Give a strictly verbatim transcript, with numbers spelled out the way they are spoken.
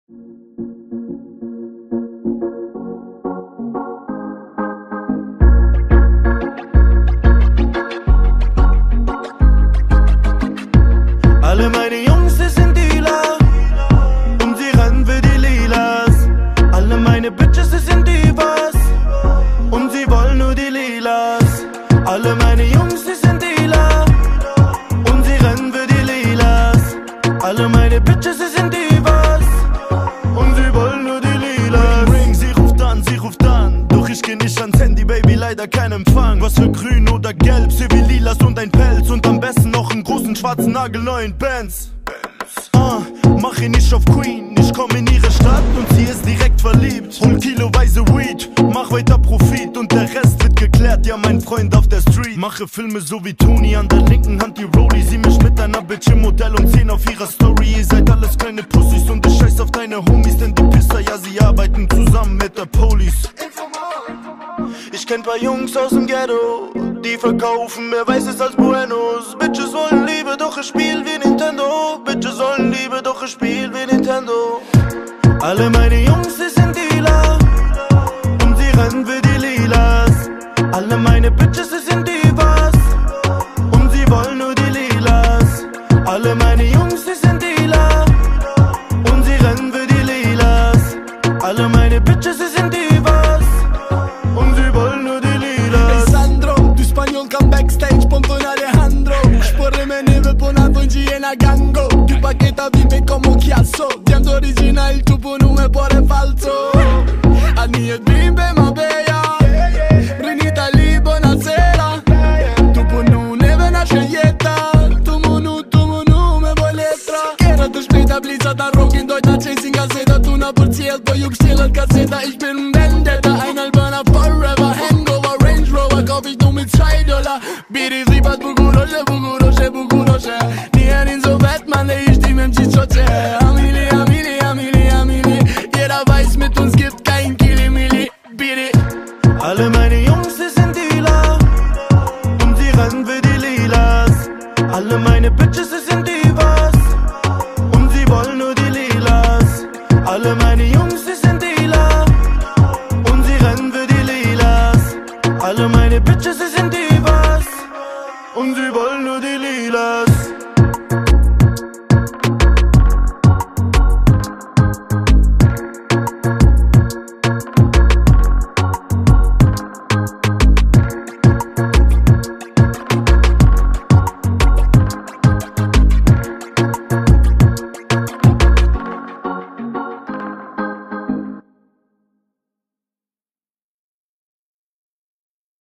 Alle meine Jungs, sie sind Dealer und sie rennen für die Lilas. Alle meine Bitches, sie sind Divas und sie wollen nur die Lilas. Alle meine Jungs, sie sind Dealer und sie rennen für die Lilas. Alle meine Bitches, sie sind Divas und sie wollen nur die Lilas. Ring, ring, sie ruft an, sie ruft an, doch ich geh nicht ans Handy, Baby, leider kein Empfang. Was für grün oder gelb, sie will Lilas und ein Pelz und am besten noch einen großen schwarzen nagelneuen Benz. Uh, mach ihn nicht auf Queen, ich komm in ihre Stadt und sie ist direkt verliebt. Hol kiloweise Weed, mach weiter Profit und der Rest wird geklärt, ja mein Freund auf der Street. Mache Filme so wie Tony, an der linken Hand die Rollie. Sieh mich mit einer Bitch im Hotel und sehen auf ihrer Story. Ihr seid alles kleine Pussys und ich scheiß auf deine Homies, denn die Pisser, ja sie arbeiten zusammen mit der Police. Ich kenn paar Jungs aus dem Ghetto, die verkaufen mehr Weißes als Buenos. Bitches wollen Liebe, doch ich spiel wie Nintendo. Bitches wollen Liebe, doch ich spiel wie Nintendo. Alle meine Jungs, sie sind Dealer und sie rennen für die Lilas. Alle meine Bitches, sie sind Divas und sie wollen nur die Lilas. Alle meine Jungs, sie sind Dealer und sie rennen für die Lilas. Alle meine Bitches, sie sind Divas und sie wollen nur die Lilas. Hey Sandro, tu spagnol cam backstage, Pontone Alejandro. Sporre me neve pon avongi e na gango. Tu paqueta vive como chiasso. Diamond original, tu pon un pore falso. Anni e bimbe ma bella, Renita lì, buonasera. Tu pon un neve na sceglietta. Tu monu, tu monu, me vuoi letra. Era tu später blizzard, Rock in Deutschland, Chasing Gazeta. Tu na portiert, bei Jux hier als Gazeta. Ich bin ein Vendetta, ein Albaner Forever. Hangover, Range Rover, kauf ich nur mit zwei Dollar. Biri zipat bugu roche, bugu roche, bugu roche. Nijerin so Batman, le ich ti mem čičoče.